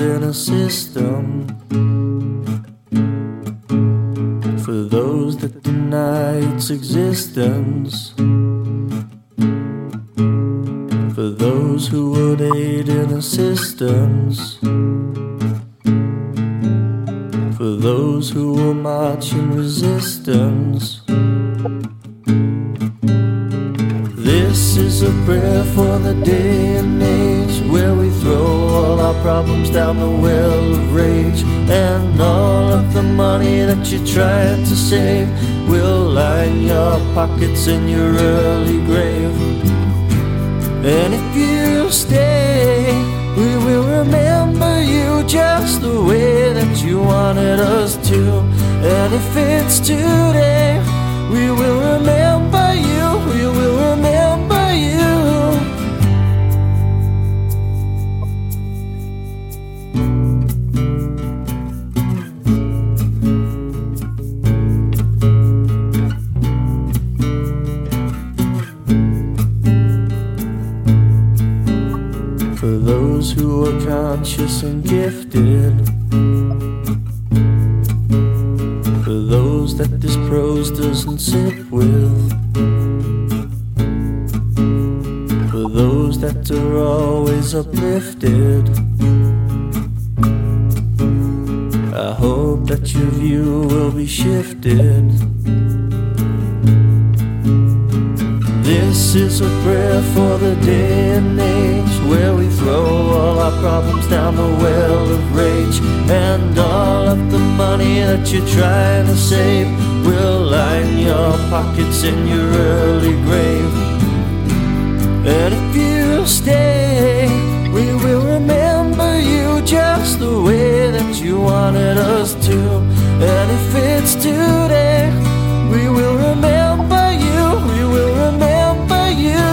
in a system. For those that deny its existence. For those who would aid in assistance. For those who will march in resistance. This is a prayer for the day and age where we throw all our problems down the well of rage, and all of the money that you tried to save will line your pockets in your early grave. And if you stay, we will remember you just the way that you wanted us to. And if it's today, we will remember you, we will remember you. For those who are conscious and gifted. For those that this prose doesn't sit with. For those that are always uplifted. I hope that your view will be shifted. This is a prayer for the day and age where we throw all our problems down the well of rage, and all of the money that you're trying to save will line your pockets in your early grave. And if you stay, we will remember you just the way that you wanted us to. And if it's today, we will remember you, we will remember you.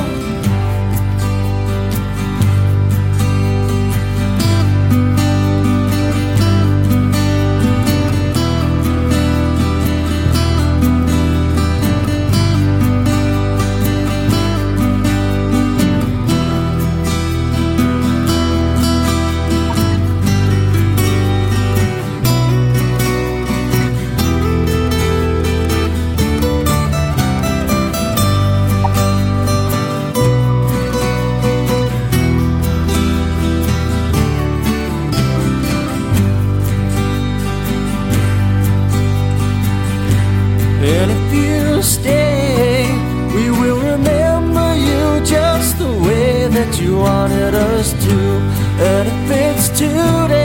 And if you stay, we will remember you just the way that you wanted us to. And if it's today,